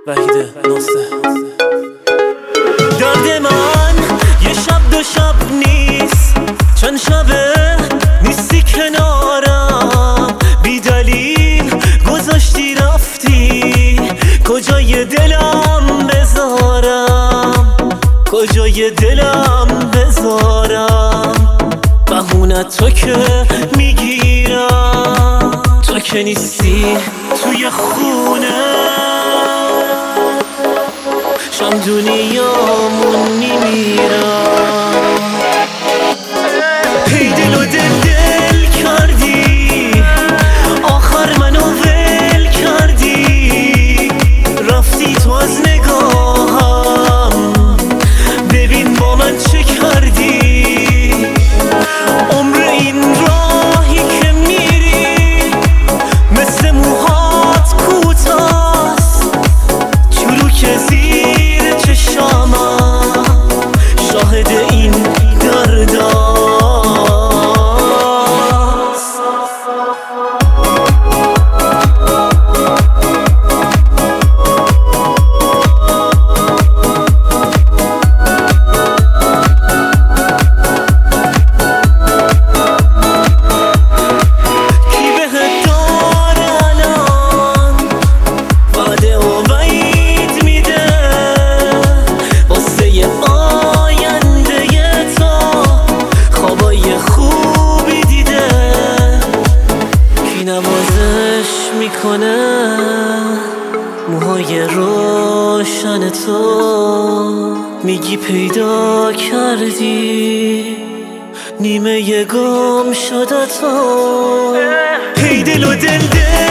وحید ناصر. درد من یه شب دو شب نیست، چند شبه نیستی کنارم، بی دلیل گذاشتی رفتی، کجای دلم بذارم، کجای دلم بذارم. بهونه تو که میگیرم، تو که نیستی توی خونه، شم دنیامون میمیرم. هی دل و دل کردی، آخر منو ول کردی، رفتی تو از نگاهم، ببین با من چه کردی. عمر این راهی که میری مثل موهات کوتاست، چروک زیر چشامم شاهد این درداست. نوازش میکنه موهای روشن تو، میگی پیدا کردی نیمه گم شده تو. هی دل و دل